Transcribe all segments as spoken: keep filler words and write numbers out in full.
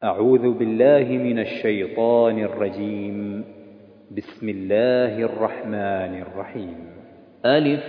أعوذ بالله من الشيطان الرجيم. بسم الله الرحمن الرحيم. ألف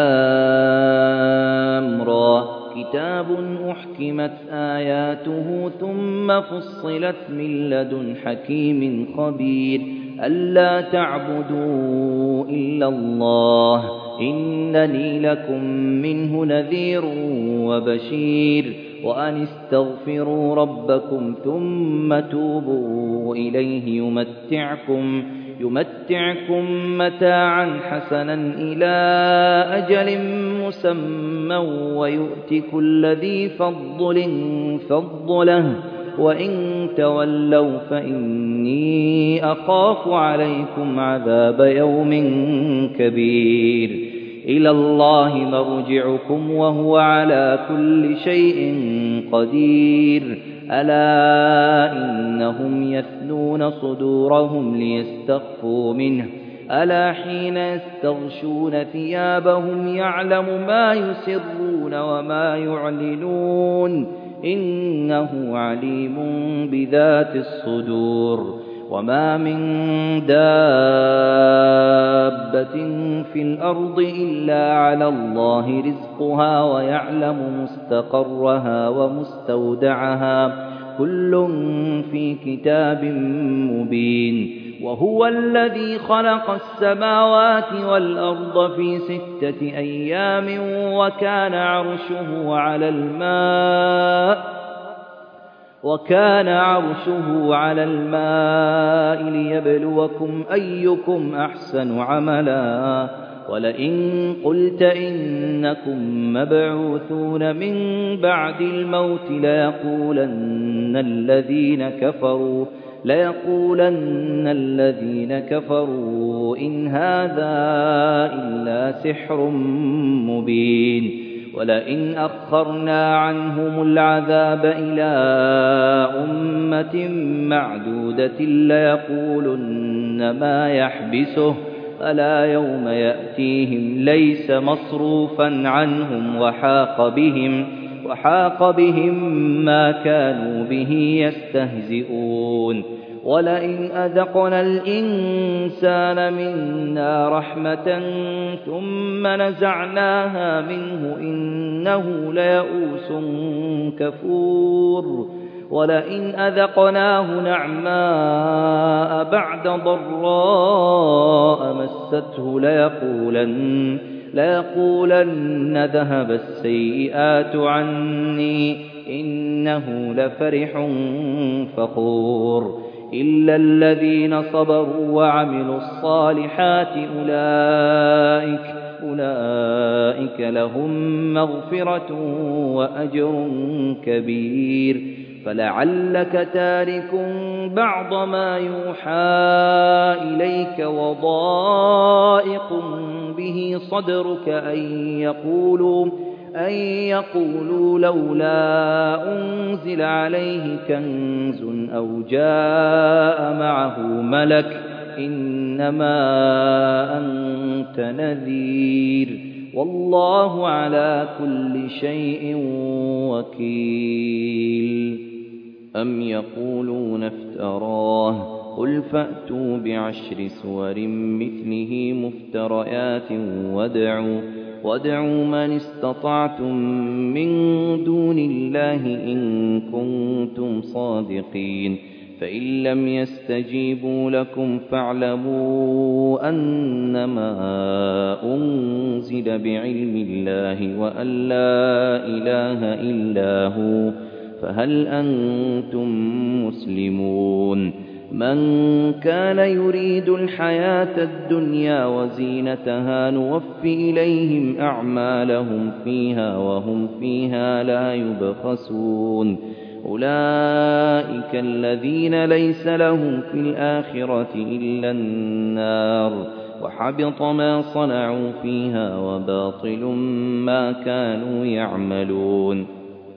لام را كتاب أحكمت آياته ثم فصلت من لدن حكيم خبير ألا تعبدوا إلا الله إنني لكم منه نذير وبشير وأن استغفروا ربكم ثم توبوا إليه يمتعكم يمتعكم متاعا حسنا إلى أجل مسمى ويؤت كل ذي فضل فضله وإن تولوا فإني أخاف عليكم عذاب يوم كبير إلى الله مرجعكم وهو على كل شيء قدير ألا إنهم يثنون صدورهم ليستخفوا منه ألا حين يستغشون ثيابهم يعلم ما يسرون وما يعلنون إنه عليم بذات الصدور وما من دابة في الأرض إلا على الله رزقها ويعلم مستقرها ومستودعها كل في كتاب مبين وهو الذي خلق السماوات والأرض في ستة أيام وكان عرشه على الماء وكان عرشه على الماء ليبلوكم أيكم أحسن عملا ولئن قلت إنكم مبعوثون من بعد الموت ليقولن الذين كفروا ليقولن الذين كفروا إن هذا إلا سحر مبين ولئن أخرنا عنهم العذاب إلى أمة معدودة ليقولن ما يحبسه ألا يوم يأتيهم ليس مصروفا عنهم وحاق بهم وحاق بهم ما كانوا به يستهزئون ولئن أذقنا الإنسان منا رحمة ثم نزعناها منه إنه ليئوس كفور ولئن أذقناه نعماء بعد ضراء مسته ليقولن ليقولن ذهب السيئات عني إنه لفرح فخور إلا الذين صبروا وعملوا الصالحات أولئك أولئك لهم مغفرة وأجر كبير فلعلك تارك بعض ما يوحى إليك وضائق به صدرك أن يقولوا أن يقولوا لولا أنزل عليه كنز أو جاء معه ملك إنما أنت نذير والله على كل شيء وكيل أم يقولون افتراه قل فأتوا بعشر سور مثله مفتريات وادعوا وادعوا من استطعتم من دون الله إن كنتم صادقين فإن لم يستجيبوا لكم فاعلموا أنما أنزل بعلم الله وأن لا إله إلا هو فهل أنتم مسلمون من كان يريد الحياة الدنيا وزينتها نوفي إليهم أعمالهم فيها وهم فيها لا يبخسون أولئك الذين ليس لهم في الآخرة إلا النار وحبط ما صنعوا فيها وباطل ما كانوا يعملون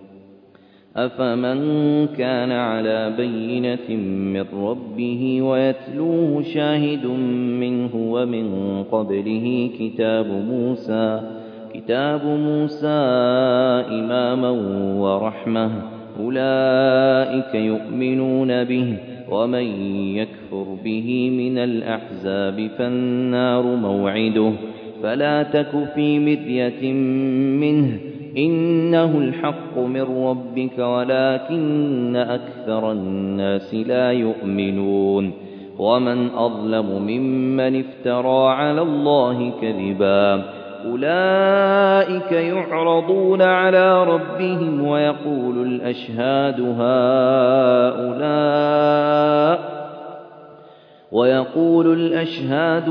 أفمن كان على بينة من ربه ويتلوه شاهد منه ومن قبله كتاب موسى كتاب موسى إماما ورحمة أولئك يؤمنون به ومن يكفر به من الأحزاب فالنار موعده فلا تك في مرية منه إنه الحق من ربك ولكن أكثر الناس لا يؤمنون ومن أظلم ممن افترى على الله كذبا أولئك يعرضون على ربهم ويقول الأشهاد هؤلاء ويقول الأشهاد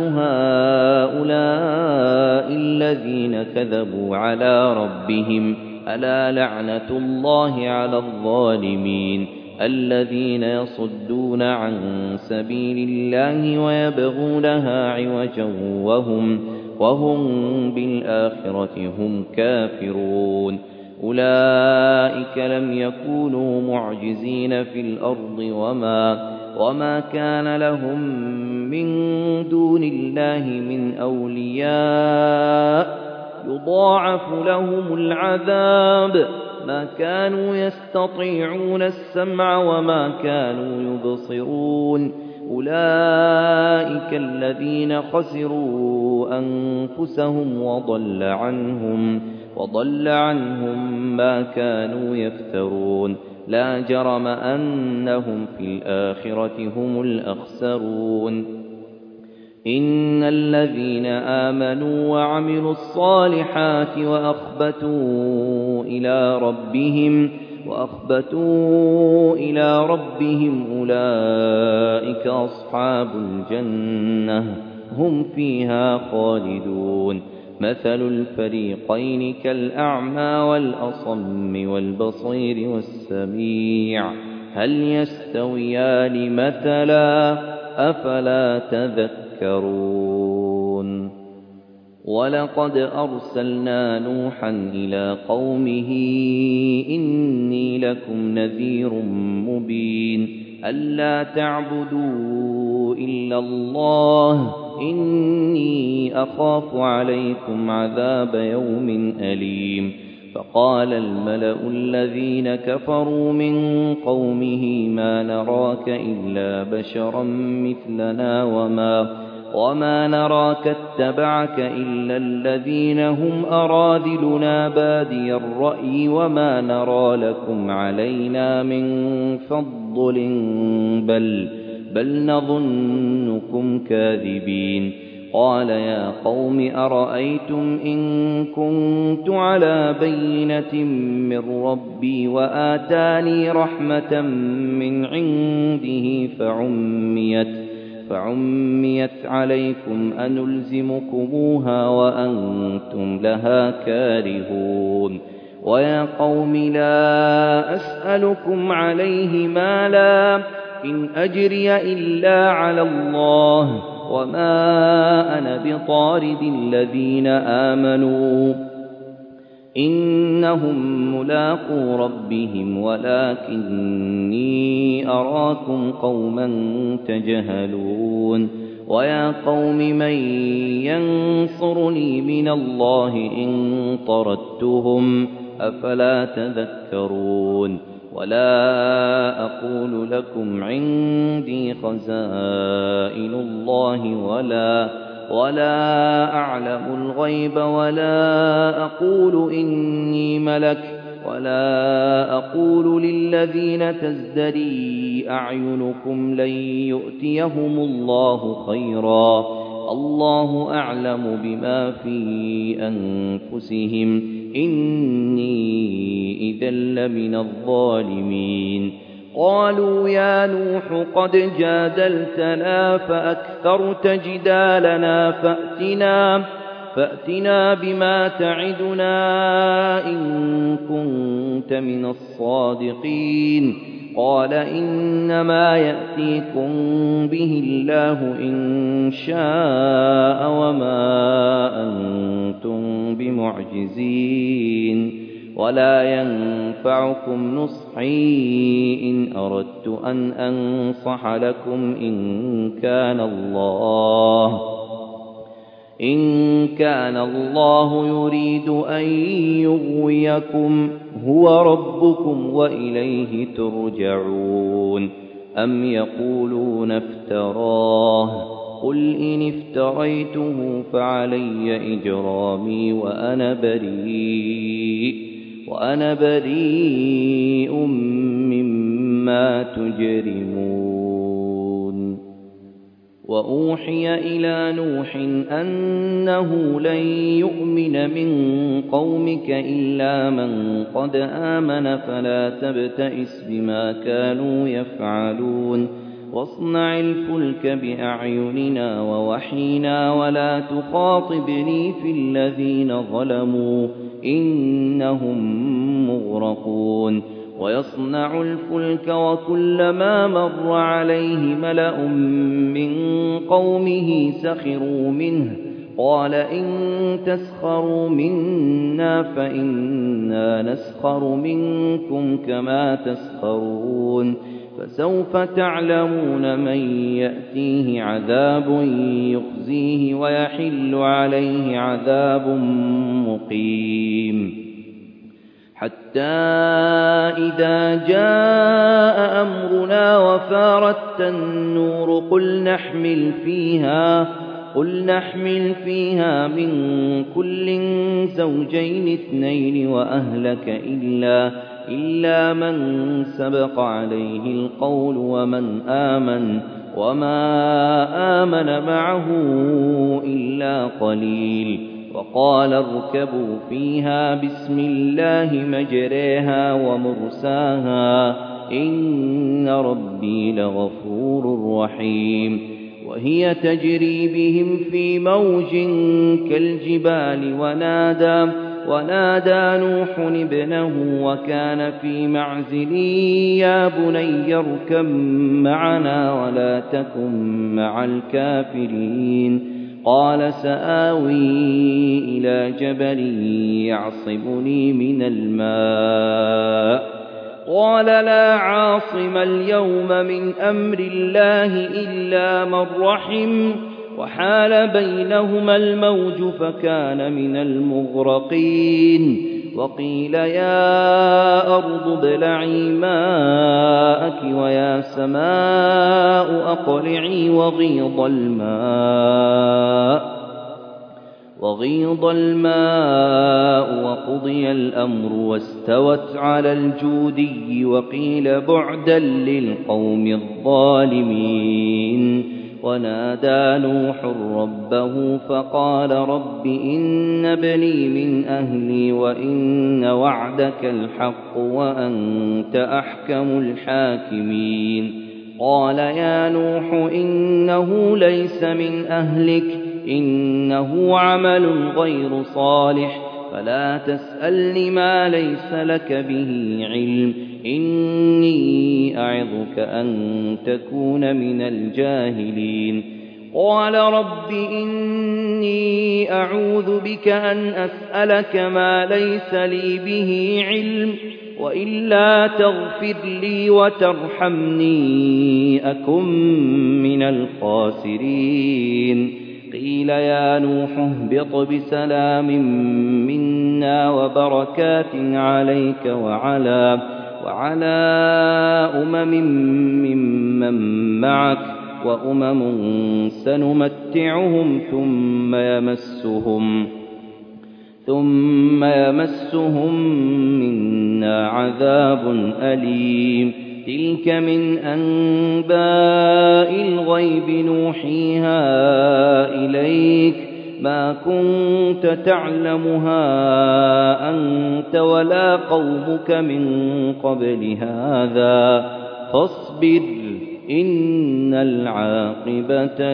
هؤلاء الذين كذبوا على ربهم ألا لعنة الله على الظالمين الذين يصدون عن سبيل الله ويبغونها عوجا وهم وهم بالآخرة هم كافرون أولئك لم يكونوا معجزين في الأرض وما وما كان لهم من دون الله من أولياء يضاعف لهم العذاب ما كانوا يستطيعون السمع وما كانوا يبصرون أولئك الذين خسروا أنفسهم وضل عنهم وضل عنهم ما كانوا يفترون لا جرم أنهم في الآخرة هم الأخسرون إن الذين آمنوا وعملوا الصالحات وأخبتوا إلى ربهم وأخبتوا إلى ربهم أولئك أصحاب الجنة هم فيها خالدون مثل الفريقين كالأعمى والأصم والبصير والسميع هل يستويان مثلا أفلا تذكرون ولقد أرسلنا نوحا إلى قومه إني لكم نذير مبين ألا تعبدوا إلا الله إني أخاف عليكم عذاب يوم أليم فقال الملأ الذين كفروا من قومه ما نراك إلا بشرا مثلنا وما وما نراك اتبعك إلا الذين هم أراذلنا بادي الرأي وما نرى لكم علينا من فضل بل بل نظنكم كاذبين قال يا قوم أرأيتم إن كنت على بينة من ربي وآتاني رحمة من عنده فعميت فعميت عليكم أنلزمكموها وأنتم لها كارهون ويا قوم لا أسألكم عليه مالا إن أجري إلا على الله وما أنا بطارد الذين آمنوا إنهم ملاقو ربهم ولكني أراكم قوما تجهلون ويا قوم من ينصرني من الله إن طردتهم أفلا تذكرون ولا أقول لكم عندي خزائن الله ولا ولا أعلم الغيب ولا أقول إني ملك ولا أقول للذين تزدري أعينكم لن يؤتيهم الله خيرا الله أعلم بما في أنفسهم إني إذا لمن الظالمين قالوا يا نوح قد جادلتنا فأكثرت جدالنا فأتنا فأتنا بما تعدنا إن كنت من الصادقين قال إنما يأتيكم به الله إن شاء وما أنتم بمعجزين ولا ينفعكم نصحي إن أردت أن أنصح لكم إن كان الله إن كان الله يريد أن يغويكم هو ربكم وإليه ترجعون أم يقولون افتراه قل إن افتريته فعلي إجرامي وأنا بريء وأنا بريء مما تجرمون وأوحي إلى نوح أنه لن يؤمن من قومك إلا من قد آمن فلا تبتئس بما كانوا يفعلون واصنع الفلك بأعيننا ووحينا ولا تخاطبني في الذين ظلموا إنهم مغرقون ويصنع الفلك وكلما مر عليه ملأ من قومه سخروا منه قال إن تسخروا منا فإنا نسخر منكم كما تسخرون فسوف تعلمون من يأتيه عذاب يخزيه ويحل عليه عذاب مقيم حتى إذا جاء أمرنا وفارت النور قل نحمل فيها قل نحمل فيها من كل زوجين اثنين وأهلك إلا إلا من سبق عليه القول ومن آمن وما آمن معه إلا قليل وقال اركبوا فيها بسم الله مجريها ومرساها إن ربي لغفور رحيم وهي تجري بهم في موج كالجبال ونادى ونادى نوح ابنه وكان في معزل يا بني اركب معنا ولا تكن مع الكافرين قال سآوي إلى جبل يعصمني من الماء قال لا عاصم اليوم من أمر الله إلا من رحم وحال بينهما الموج فكان من المغرقين وقيل يا أرض ابلعي ماءك ويا سماء أقلعي وغيض الماء وغيض الماء وقضي الأمر واستوت على الجودي وقيل بعدا للقوم الظالمين ونادى نوح ربه فقال رب إن ابني من أهلي وإن وعدك الحق وأنت أحكم الحاكمين قال يا نوح إنه ليس من أهلك إنه عمل غير صالح فلا تسألني ما ليس لك به علم إني أعظك أن تكون من الجاهلين قال رب إني أعوذ بك أن أسألك ما ليس لي به علم وإلا تغفر لي وترحمني أكن من الخاسرين قيل يا نوح اهبط بسلام منا وبركات عليك وعلى وعلى أمم ممن معك وأمم سنمتعهم ثم يمسهم ثم يمسهم منا عذاب أليم تلك من أنباء الغيب نوحيها إليك ما كنت تعلمها أنت ولا قومك من قبل هذا فاصبر إن العاقبة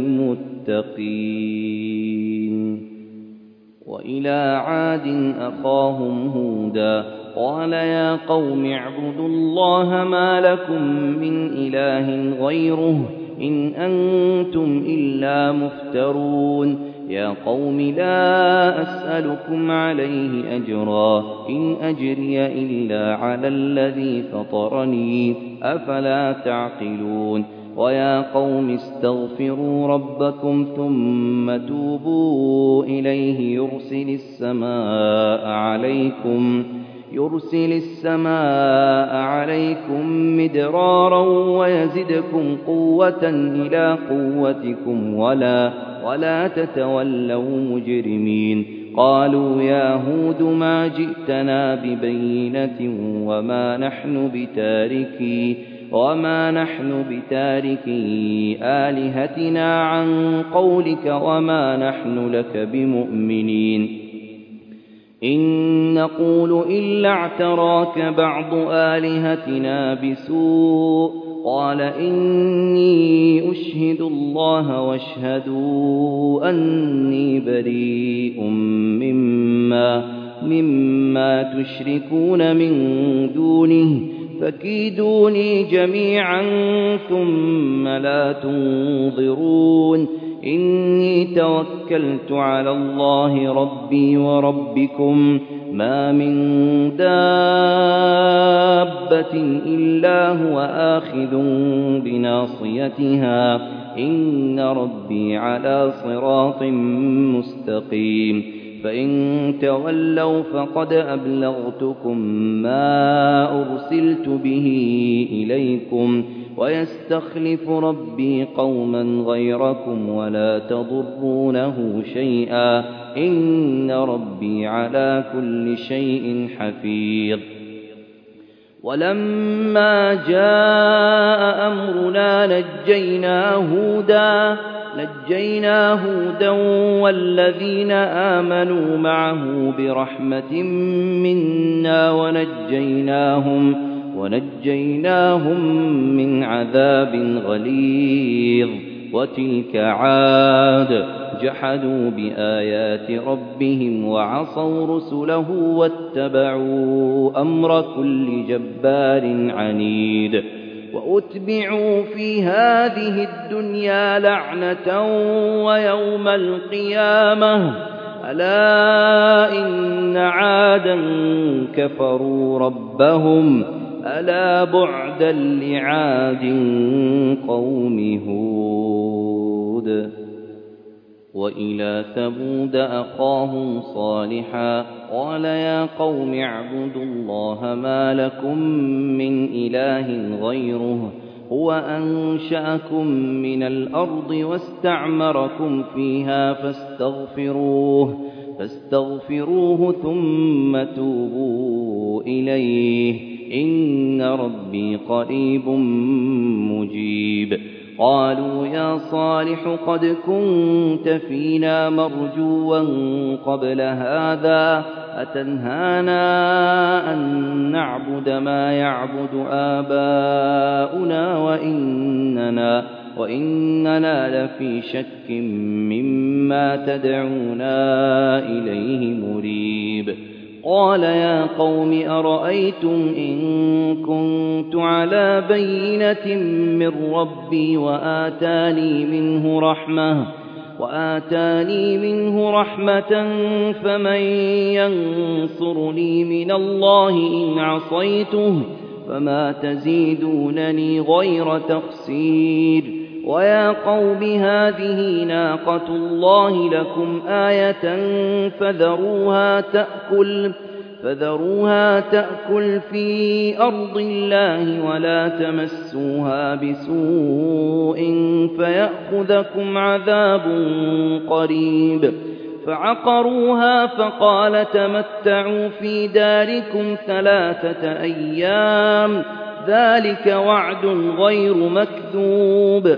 للمتقين وإلى عاد أخاهم هودا قال يا قوم اعبدوا الله ما لكم من إله غيره إن أنتم إلا مفترون يا قوم لا أسألكم عليه أجرا إن أجري إلا على الذي فطرني أفلا تعقلون ويا قوم استغفروا ربكم ثم توبوا إليه يرسل السماء عليكم يرسل السماء عليكم مدرارا ويزدكم قوة إلى قوتكم ولا, ولا تتولوا مجرمين قالوا يا هود ما جئتنا ببينة وما نحن بتاركي وما نحن بتاركي آلهتنا عن قولك وما نحن لك بمؤمنين إن نقول إلا اعتراك بعض آلهتنا بسوء قال إني أشهد الله واشهدوا أني بريء مما, مما تشركون من دونه فكيدوني جميعا ثم لا تنظرون إني توكلت على الله ربي وربكم ما من دابة إلا هو آخذ بناصيتها إن ربي على صراط مستقيم فإن تولوا فقد أبلغتكم ما أرسلت به إليكم ويستخلف ربي قوما غيركم ولا تضرونه شيئا إن ربي على كل شيء حفيظ ولما جاء أمرنا نجينا هودا نجينا هودا والذين آمنوا معه برحمة منا ونجيناهم ونجيناهم من عذاب غليظ وتلك عاد جحدوا بآيات ربهم وعصوا رسله واتبعوا أمر كل جبار عنيد وأتبعوا في هذه الدنيا لعنة ويوم القيامة ألا إن عادا كفروا ربهم ألا بعدا لعاد قوم هود وإلى ثمود أخاهم صالحا قال يا قوم اعبدوا الله ما لكم من إله غيره هو أنشأكم من الأرض واستعمركم فيها فاستغفروه فاستغفروه ثم توبوا إليه إن ربي قريب مجيب قالوا يا صالح قد كنت فينا مرجوا قبل هذا أتنهانا أن نعبد ما يعبد آباؤنا وإننا, وإننا لفي شك مما تدعونا إليه مريب قال يا قوم أرأيتم إن كنت على بينة من ربي وآتاني منه رحمة وآتاني منه رحمة فمن ينصرني من الله إن عصيته فما تزيدونني غير تخسير ويا قوم هذه ناقة الله لكم آية فذروها تأكل فذروها تأكل في أرض الله ولا تمسوها بسوء فيأخذكم عذاب قريب فعقروها فقال تمتعوا في داركم ثلاثة أيام ذلك وعد غير مكذوب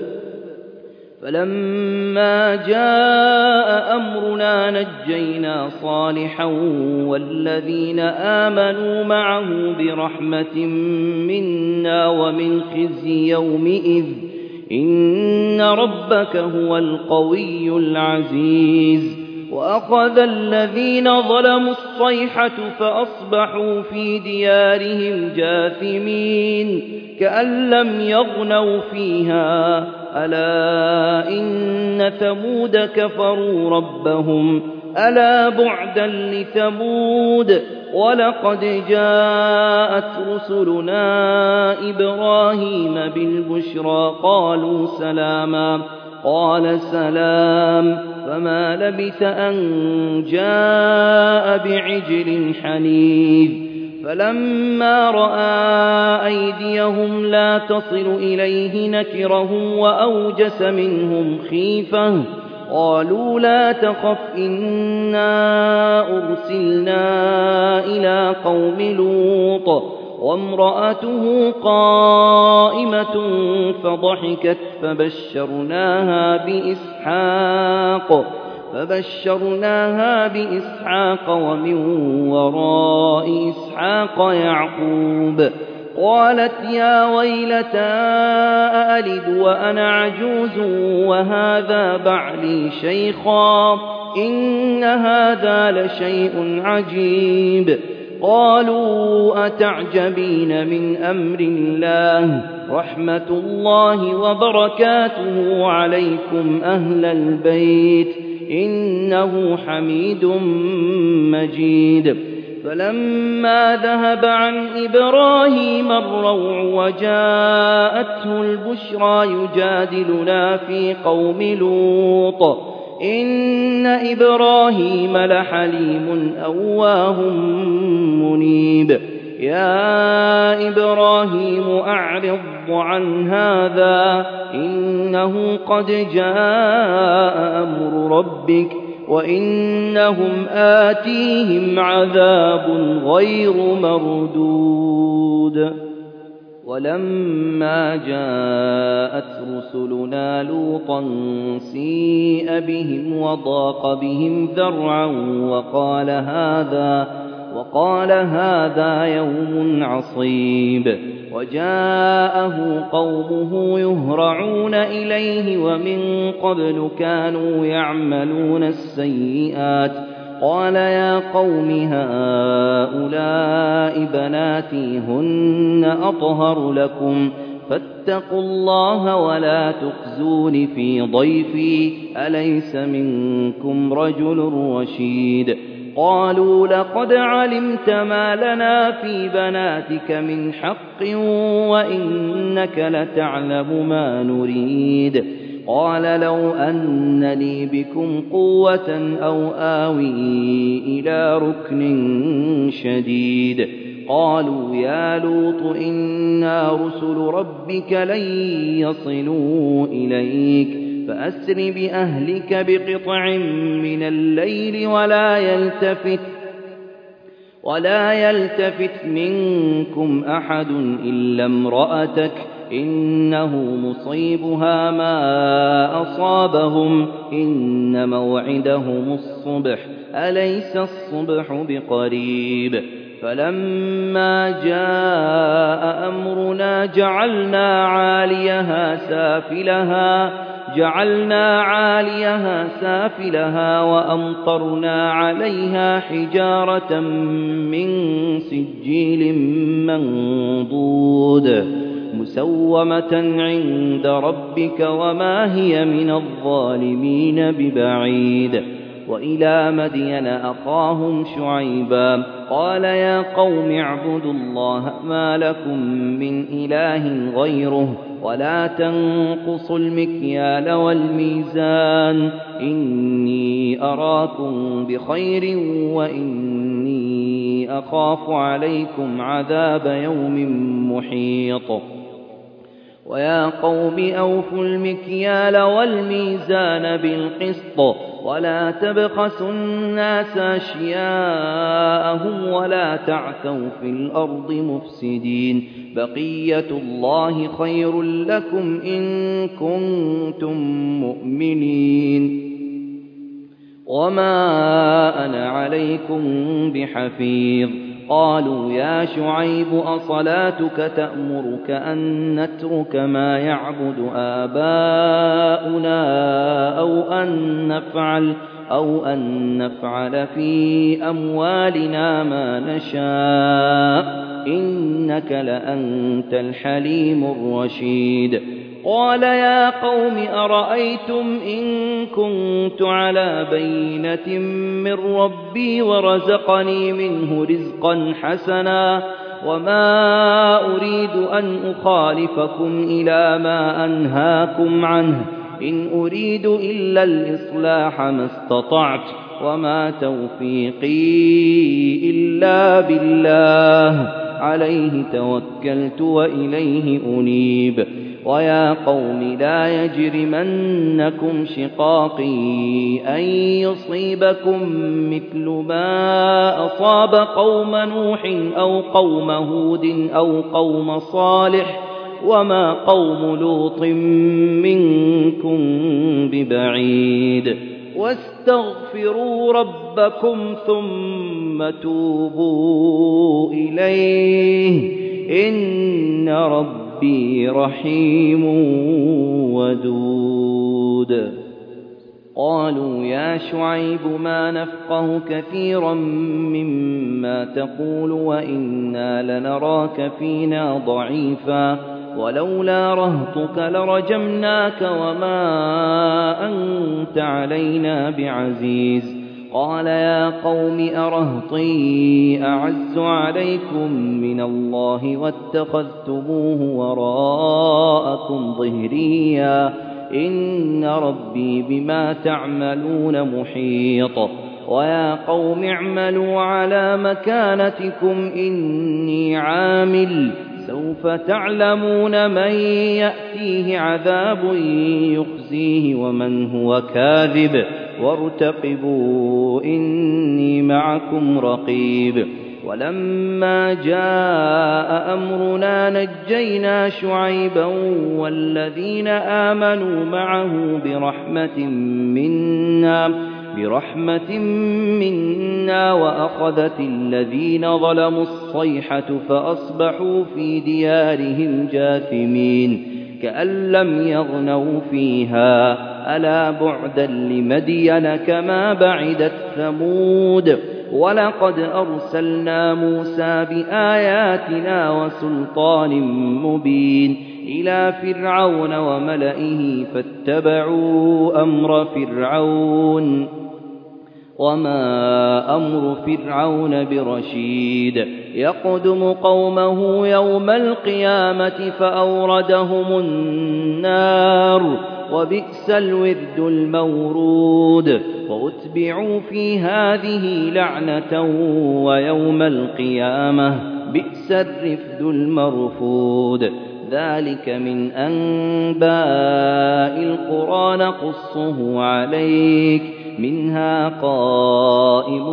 فلما جاء أمرنا نجينا صالحا والذين آمنوا معه برحمة منا ومن خزي يومئذ إن ربك هو القوي العزيز وأخذ الذين ظلموا الصيحة فأصبحوا في ديارهم جاثمين كأن لم يغنوا فيها ألا إن ثمود كفروا ربهم ألا بعدا لثمود ولقد جاءت رسلنا إبراهيم بالبشرى قالوا سلاما قال سلام فما لبث أن جاء بعجل حنيذ فلما رأى أيديهم لا تصل إليه نكرهم وأوجس منهم خيفة قالوا لا تخف إنا أرسلنا إلى قوم لوط وامرأته قائمة فضحكت فبشرناها بإسحاق فبشرناها بإسحاق ومن وراء إسحاق يعقوب قالت يا ويلتى أألد وأنا عجوز وهذا بعلي شيخا إن هذا لشيء عجيب قالوا أتعجبين من أمر الله رحمة الله وبركاته عليكم أهل البيت إنه حميد مجيد فلما ذهب عن إبراهيم الروع وجاءته البشرى يجادلنا في قوم لوط إن إبراهيم لحليم أواه منيب يا إبراهيم أعرض عن هذا إنه قد جاء أمر ربك وإنهم آتيهم عذاب غير مردود ولما جاءت رسلنا لوطا سيء بهم وضاق بهم ذرعا وقال هذا وقال هذا يوم عصيب وجاءه قومه يهرعون إليه ومن قبل كانوا يعملون السيئات قال يا قوم هؤلاء بناتي هن أطهر لكم فاتقوا الله ولا تخزون في ضيفي أليس منكم رجل رشيد قالوا لقد علمت ما لنا في بناتك من حق وإنك لتعلم ما نريد قال لو أن لي بكم قوة أو آوي إلى ركن شديد قالوا يا لوط إنا رسل ربك لن يصلوا إليك فأسر بأهلك بقطع من الليل ولا يلتفت ولا يلتفت منكم أحد إلا امرأتك إنه مصيبها ما أصابهم إن موعدهم الصبح أليس الصبح بقريب فلما جاء أمرنا جعلنا عاليها سافلها جعلنا عاليها سافلها وأمطرنا عليها حجارة من سجيل منضود مسومة عند ربك وما هي من الظالمين ببعيد وإلى مدين أخاهم شعيبا قال يا قوم اعبدوا الله ما لكم من إله غيره ولا تنقصوا المكيال والميزان إني أراكم بخير وإني أخاف عليكم عذاب يوم محيط ويا قوم أوفوا المكيال والميزان بالقسط ولا تبخسوا الناس أشياءهم ولا تعثوا في الأرض مفسدين بقية الله خير لكم إن كنتم مؤمنين وما أنا عليكم بحفيظ قالوا يا شعيب أصلاتك تأمرك أن نترك ما يعبد آباؤنا أو أن نفعل أو أن نفعل في أموالنا ما نشاء إنك لأنت الحليم الرشيد قال يا قوم أرأيتم إن كنت على بينة من ربي ورزقني منه رزقا حسنا وما أريد أن أخالفكم إلى ما أنهاكم عنه إن أريد إلا الإصلاح ما استطعت وما توفيقي إلا بالله عليه توكلت وإليه أنيب ويا قوم لا يجرمنكم شقاقي أن يصيبكم مثل ما أصاب قوم نوح أو قوم هود أو قوم صالح وما قوم لوط منكم ببعيد واستغفروا ربكم ثم توبوا إليه إن ربي رحيم ودود قالوا يا شعيب ما نفقه كثيرا مما تقول وإنا لنراك فينا ضعيفا ولولا رهطك لرجمناك وما أنت علينا بعزيز قال يا قوم أرهطي أعز عليكم من الله واتخذتموه وراءكم ظهريا إن ربي بما تعملون محيط ويا قوم اعملوا على مكانتكم إني عامل سوف تعلمون من يأتيه عذاب يخزيه ومن هو كاذب وارتقبوا إني معكم رقيب ولما جاء أمرنا نجينا شعيبا والذين آمنوا معه برحمة منا برحمة منا وأخذت الذين ظلموا الصيحة فأصبحوا في ديارهم جاثمين كأن لم يغنوا فيها ألا بعدا لمدين كما بعدت ثمود ولقد أرسلنا موسى بآياتنا وسلطان مبين إلى فرعون وملئه فاتبعوا أمر فرعون وما أمر فرعون برشيد يقدم قومه يوم القيامة فأوردهم النار وبئس الورد المورود وأتبعوا في هذه لعنة ويوم القيامة بئس الرفد المرفود ذلك من أنباء القرى نقصه عليك منها قائم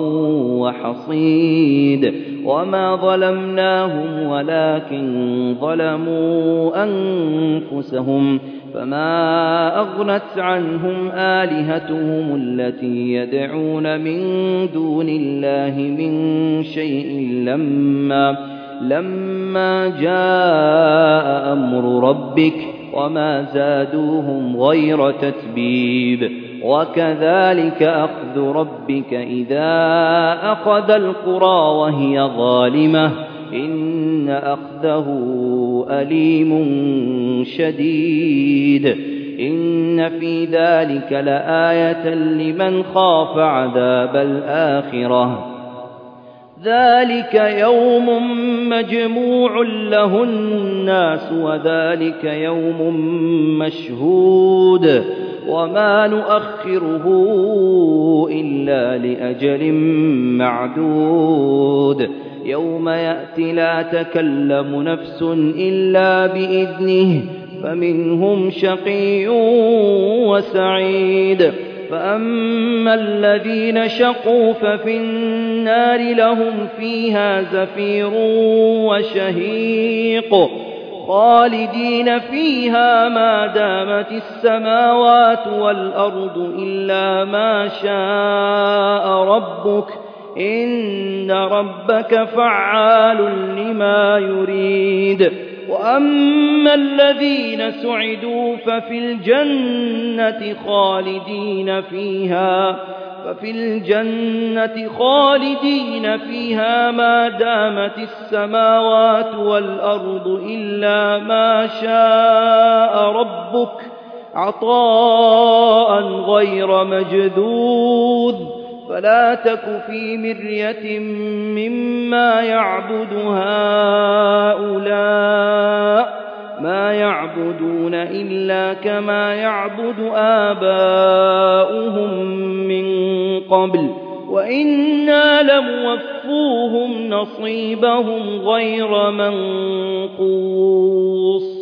وحصيد وما ظلمناهم ولكن ظلموا أنفسهم فما أغنت عنهم آلهتهم التي يدعون من دون الله من شيء لما لما جاء أمر ربك وما زادوهم غير تتبيب وكذلك أخذ ربك إذا أخذ القرى وهي ظالمة إن أخذه أليم شديد إن في ذلك لآية لمن خاف عذاب الآخرة ذلك يوم مجموع له الناس وذلك يوم مشهود وما نؤخره إلا لأجل معدود يوم يأتي لا تكلم نفس إلا بإذنه فمنهم شقي وسعيد فأما الذين شقوا ففي النار لهم فيها زفير وشهيق خالدين فيها ما دامت السماوات والأرض إلا ما شاء ربك إن ربك فعال لما يريد وأما الذين سعدوا ففي الجنة خالدين فيها ففي الجنة خالدين فيها ما دامت السماوات والأرض إلا ما شاء ربك ربك عطاء غير مجذوذ فلا تك في مرية مما يعبد هؤلاء ما يعبدون إلا كما يعبد آباؤهم من قبل وإنا لموفوهم نصيبهم غير منقوص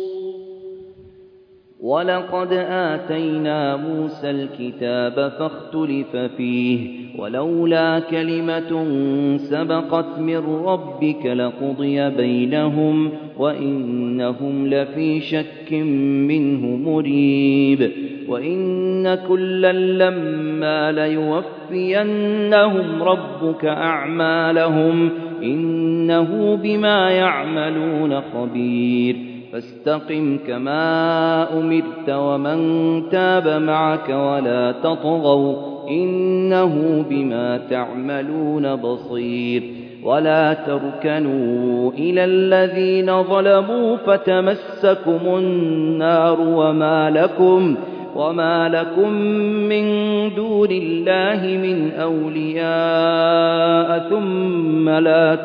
ولقد آتينا موسى الكتاب فاختلف فيه ولولا كلمة سبقت من ربك لقضي بينهم وإنهم لفي شك منه مريب وإن كلا لما ليوفينهم ربك أعمالهم إنه بما يعملون خبير فاستقم كما أمرت ومن تاب معك ولا تطغوا إنه بما تعملون بصير ولا تركنوا إلى الذين ظلموا فتمسكم النار وما لكم وما لكم من دون الله من أولياء ثم لا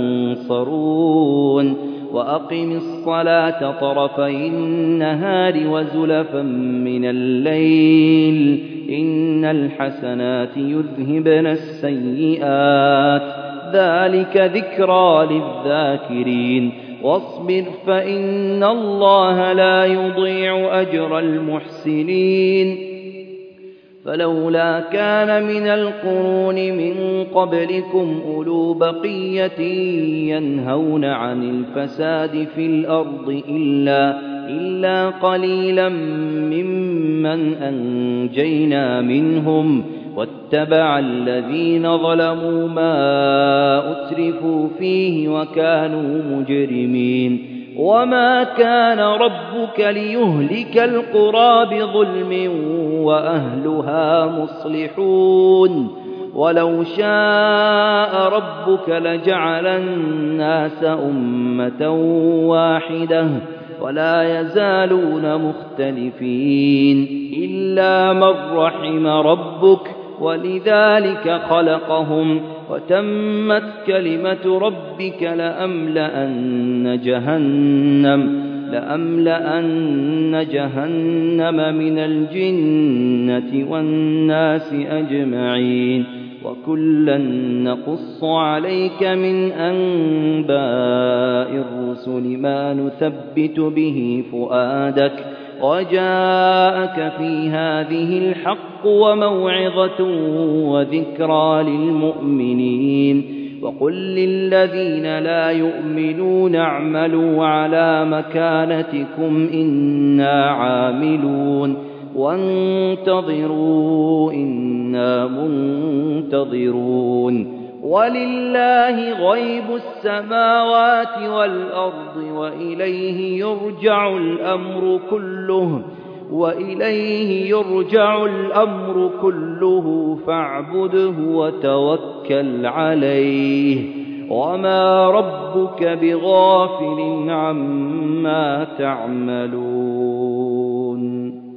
تنصرون وأقم الصلاة طرفي النهار وزلفا من الليل إن الحسنات يذهبن السيئات ذلك ذكرى للذاكرين واصبر فإن الله لا يضيع أجر المحسنين فلولا كان من القرون من قبلكم أولو بقية ينهون عن الفساد في الأرض إلا, إلا قليلا ممن أنجينا منهم واتبع الذين ظلموا ما أترفوا فيه وكانوا مجرمين وما كان ربك ليهلك القرى بظلم وأهلها مصلحون ولو شاء ربك لجعل الناس أمة واحدة ولا يزالون مختلفين إلا من رحم ربك ولذلك خلقهم وتمت كلمة ربك لأملأن جهنم لأملأن جهنم من الجنة والناس أجمعين وكلا نقص عليك من أنباء الرسل ما نثبت به فؤادك وجاءك في هذه الحق وموعظة وذكرى للمؤمنين وقل للذين لا يؤمنون اعملوا على مكانتكم إنا عاملون وانتظروا إنا منتظرون ولله غيب السماوات والأرض وإليه يرجع الأمر كله وإليه يرجع الأمر كله فاعبده وتوكل عليه وما ربك بغافل عما تعملون